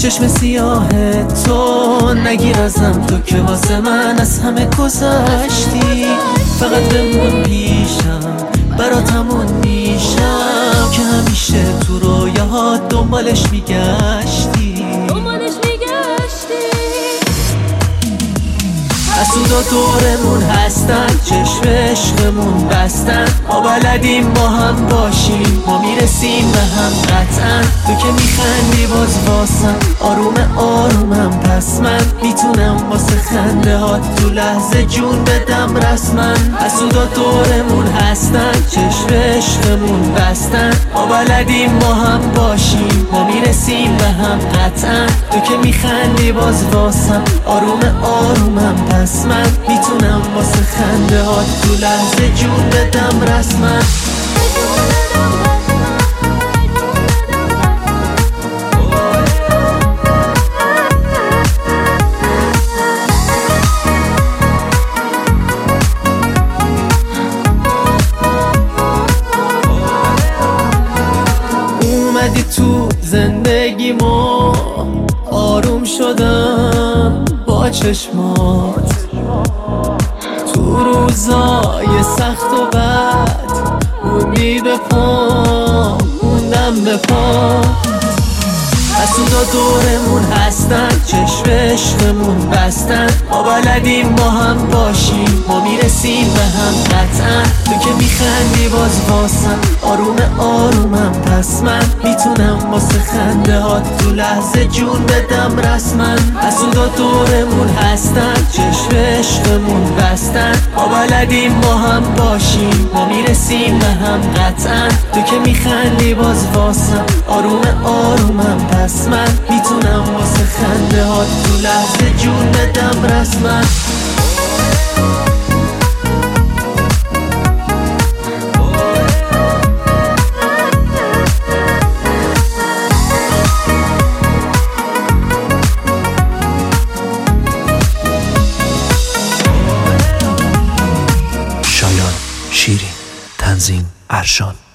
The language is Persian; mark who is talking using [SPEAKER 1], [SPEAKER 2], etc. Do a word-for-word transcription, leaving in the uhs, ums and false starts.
[SPEAKER 1] چشم سیاه تو نگیر ازم، تو که واسه من از همه گذشتی. فقط بمون پیشم، براتمون میشم که همیشه تو رویاهات دنبالش میگشتی. حسودا دورمون هستن، چشم عشقمون بستن. ما بلدیم با هم باشیم، ما میرسیم به هم قطعا. تو که میخندی باز واسم، آروم آرومم. پس من میتونم واسه خنده هات تو لحظه جون بدم رسما. حسودا دورمون هستن، چشم عشقمون بستن. ما بلدیم با هم باشیم، ما میرسیم به هم قطعا. تو که میخندی باز واسم، آروم آرومم. پس من میتونم واسه خنده هات تو لحظه جون بدم رسما. اومدی تو زندگیمو، آروم شدم با چشمات. تو روزای سخت و بد موندی به پا، موندم به پا. حسودا دورمون هستن، چشم عشقمون بستن. ما بلدیم با هم باشیم، ما میرسیم به هم قطعا. تو که میخندی باز واسم، آروم آرومم. پس من میتونم واسه خنده هات تو لحظه جون بدم رسما. حسودا دورمون هستن، چشم عشقمون بستن. ما بلدیم با هم باشیم، ما میرسیم به هم قطعا. تو که میخندی باز واسم، آروم آرومم. پس من میتونم واسه خنده هات تو لحظه جون بدم رسما.
[SPEAKER 2] شایان شیرین، تنظیم ارشان.